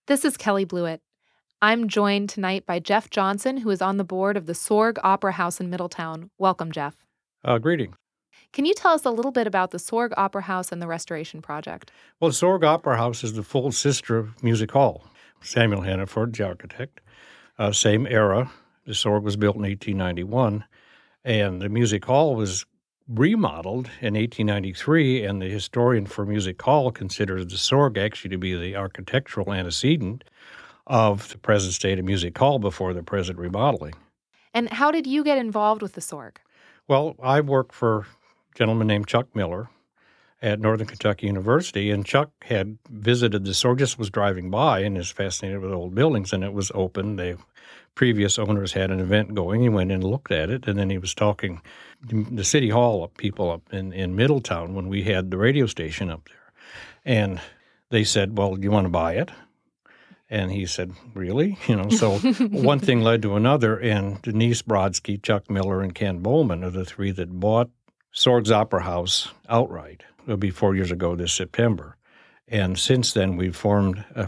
This is Kelly Blewett. I'm joined tonight by Jeff Johnson, who is on the board of the Sorg Opera House in Middletown. Welcome, Jeff. Greetings. Can you tell us a little bit about the Sorg Opera House and the restoration project? Well, the Sorg Opera House is the full sister of Music Hall. Samuel Hannaford, the architect. Same era. The Sorg was built in 1891, and the Music Hall was remodeled in 1893, and the historian for Music Hall considers the Sorg actually to be the architectural antecedent of the present state of Music Hall before the present remodeling. And how did you get involved with the Sorg? Well, I worked for a gentleman named Chuck Miller at Northern Kentucky University, and Chuck had visited the Sorg, just was driving by and is fascinated with old buildings, and it was open. The previous owners had an event going. He went in and looked at it, and then he was talking to the city hall people up in Middletown when we had the radio station up there. And they said, well, do you want to buy it? And he said, really? So one thing led to another, and Denise Brodsky, Chuck Miller, and Ken Bowman are the three that bought Sorg's Opera House outright. It'll be 4 years ago this September. And since then, we've formed a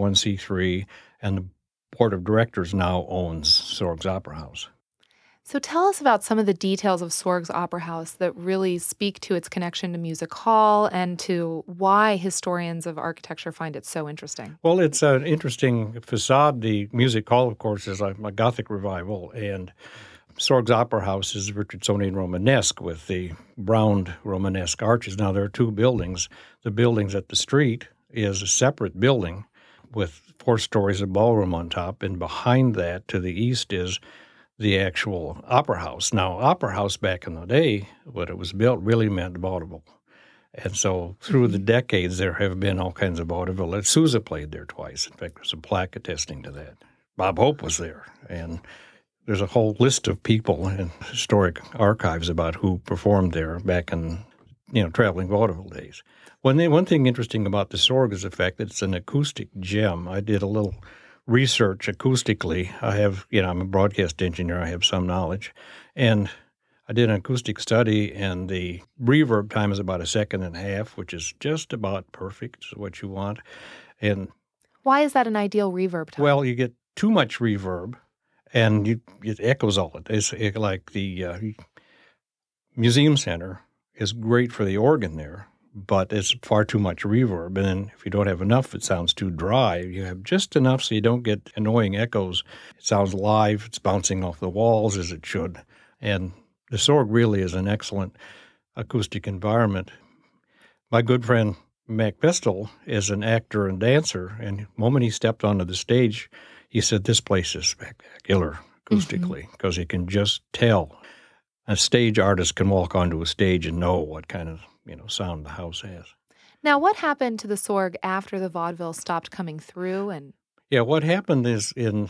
501c3, and the board of directors now owns Sorg's Opera House. So tell us about some of the details of Sorg's Opera House that really speak to its connection to Music Hall and to why historians of architecture find it so interesting. Well, it's an interesting facade. The Music Hall, of course, is a Gothic revival, and Sorg's Opera House is Richardsonian Romanesque with the browned Romanesque arches. Now, there are two buildings. The buildings at the street is a separate building with 4 stories of ballroom on top, and behind that to the east is the actual opera house. Now, opera house back in the day, when it was built, really meant vaudeville. And so through the decades, there have been all kinds of vaudeville. Sousa played there twice. In fact, there's a plaque attesting to that. Bob Hope was there, and there's a whole list of people in historic archives about who performed there back in, traveling vaudeville days. One thing interesting about the Sorg is the fact that it's an acoustic gem. I did a little research acoustically. I'm a broadcast engineer. I have some knowledge. And I did an acoustic study, and the reverb time is about 1.5 seconds, which is just about perfect. It's what you want. And why is that an ideal reverb time? Well, you get too much reverb, and it echoes all it. It's like the Museum Center is great for the organ there, but it's far too much reverb. And then if you don't have enough, it sounds too dry. You have just enough so you don't get annoying echoes. It sounds live. It's bouncing off the walls as it should. And the Sorg really is an excellent acoustic environment. My good friend Mac Vestal is an actor and dancer, and the moment he stepped onto the stage, he said, this place is spectacular acoustically, because he can just tell. A stage artist can walk onto a stage and know what kind of sound the house has. Now, what happened to the Sorg after the vaudeville stopped coming through? Yeah, what happened is in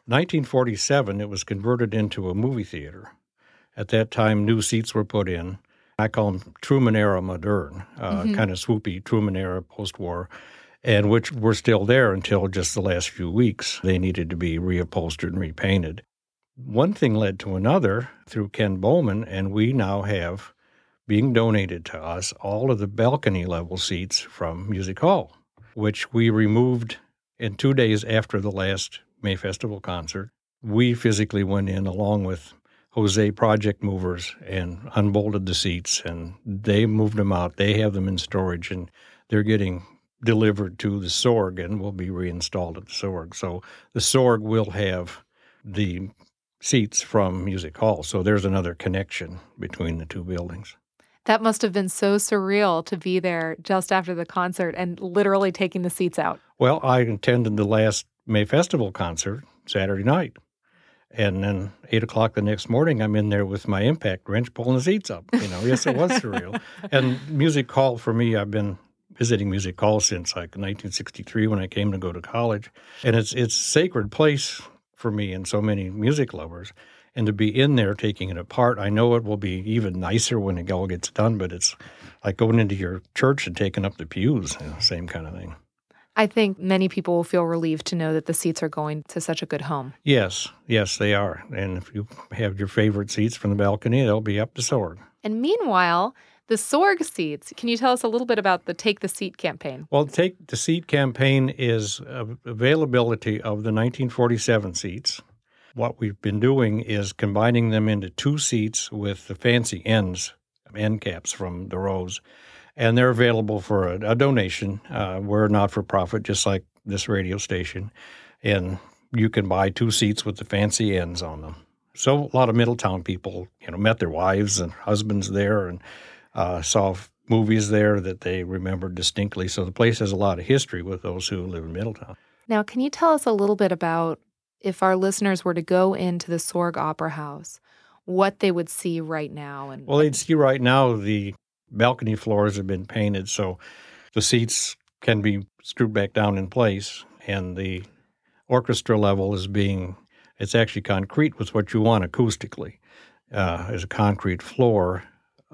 1947, it was converted into a movie theater. At that time, new seats were put in. I call them Truman-era modern, kind of swoopy Truman-era post-war, and which were still there until just the last few weeks. They needed to be reupholstered and repainted. One thing led to another through Ken Bowman, and we now have being donated to us all of the balcony level seats from Music Hall, which we removed in 2 days after the last May Festival concert. We physically went in along with Jose Project Movers and unbolted the seats, and they moved them out. They have them in storage, and they're getting delivered to the Sorg and will be reinstalled at the Sorg. So the Sorg will have the seats from Music Hall. So there's another connection between the two buildings. That must have been so surreal to be there just after the concert and literally taking the seats out. Well, I attended the last May Festival concert Saturday night. And then 8 o'clock the next morning, I'm in there with my impact wrench pulling the seats up. Yes, it was surreal. And Music Hall, for me, I've been visiting Music Hall since like 1963 when I came to go to college. And it's a sacred place for me and so many music lovers. And to be in there taking it apart, I know it will be even nicer when it all gets done, but it's like going into your church and taking up the pews, same kind of thing. I think many people will feel relieved to know that the seats are going to such a good home. Yes, they are. And if you have your favorite seats from the balcony, they'll be up the Sorg. And meanwhile, The Sorg seats, can you tell us a little bit about the Take the Seat campaign? Well, the Take the Seat campaign is availability of the 1947 seats. What we've been doing is combining them into 2 seats with the fancy end caps from the rows, and they're available for a donation. We're not-for-profit, just like this radio station, and you can buy 2 seats with the fancy ends on them. So a lot of Middletown people, met their wives and husbands there and saw movies there that they remembered distinctly. So the place has a lot of history with those who live in Middletown. Now, can you tell us a little bit about if our listeners were to go into the Sorg Opera House, what they would see right now? Well, they'd see right now the balcony floors have been painted, so the seats can be screwed back down in place, and the orchestra level it's actually concrete with what you want acoustically. There's a concrete floor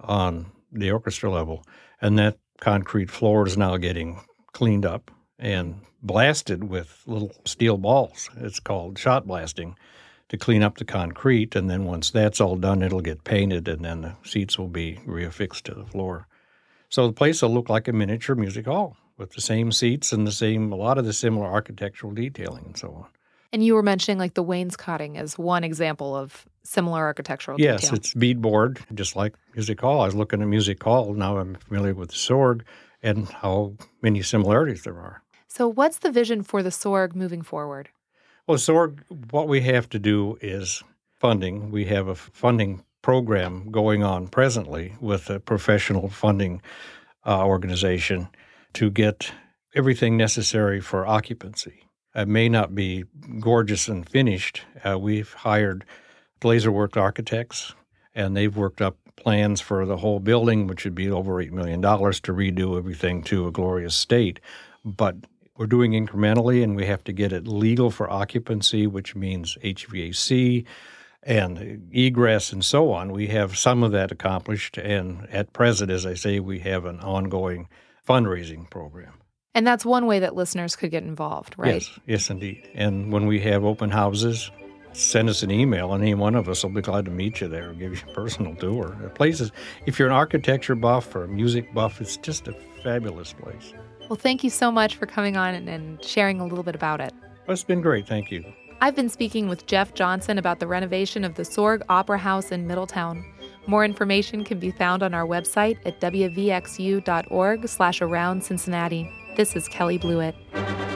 on the orchestra level, and that concrete floor is now getting cleaned up and blasted with little steel balls. It's called shot blasting to clean up the concrete, and then once that's all done, it'll get painted, and then the seats will be reaffixed to the floor. So the place will look like a miniature music hall with the same seats and a lot of the similar architectural detailing and so on. And you were mentioning like the wainscoting as one example of similar architectural detail. Yes, it's beadboard, just like Music Hall. I was looking at Music Hall. Now I'm familiar with the Sorg and how many similarities there are. So what's the vision for the Sorg moving forward? Well, Sorg, what we have to do is funding. We have a funding program going on presently with a professional funding organization to get everything necessary for occupancy. It may not be gorgeous and finished. We've hired laser-worked architects, and they've worked up plans for the whole building, which would be over $8 million to redo everything to a glorious state. But we're doing incrementally, and we have to get it legal for occupancy, which means HVAC and egress and so on. We have some of that accomplished, and at present, as I say, we have an ongoing fundraising program. And that's one way that listeners could get involved, right? Yes, indeed. And when we have open houses, send us an email, and any one of us will be glad to meet you there and give you a personal tour. The place is, if you're an architecture buff or a music buff, it's just a fabulous place. Well, thank you so much for coming on and sharing a little bit about it. It's been great. Thank you. I've been speaking with Jeff Johnson about the renovation of the Sorg Opera House in Middletown. More information can be found on our website at wvxu.org/around Cincinnati. This is Kelly Blewett.